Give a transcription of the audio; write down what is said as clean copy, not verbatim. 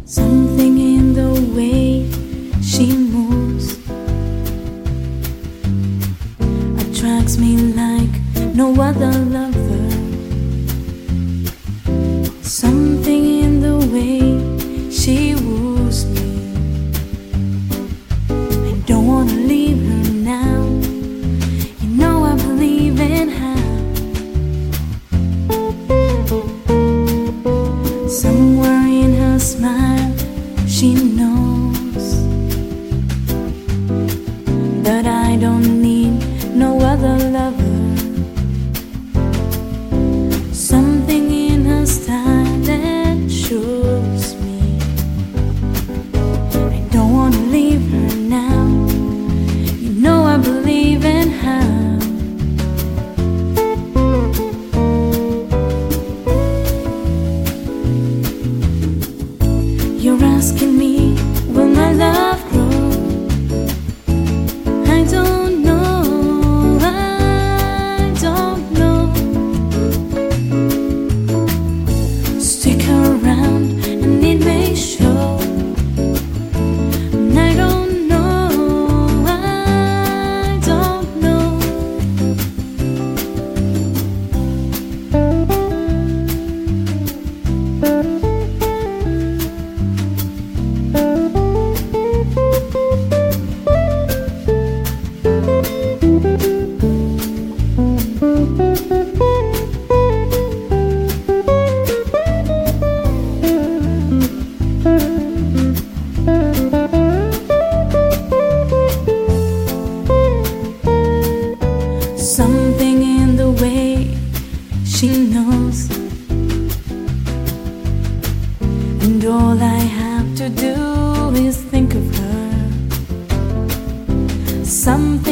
Something in the way she moves attracts me like no other lover. Something in the way she woos me. I don't wanna leave her now. You know I believe in her. Somewhere in her smile she knows that I don't need no other lover. Something in her style that shows me I don't wanna leave her now. You know I believe in her. You're asking me, will my love grow? I don't know, I don't know. Stick around and it may show. And I don't know, I don't know. Something in the way she knows, and all I have to do is think of her. Something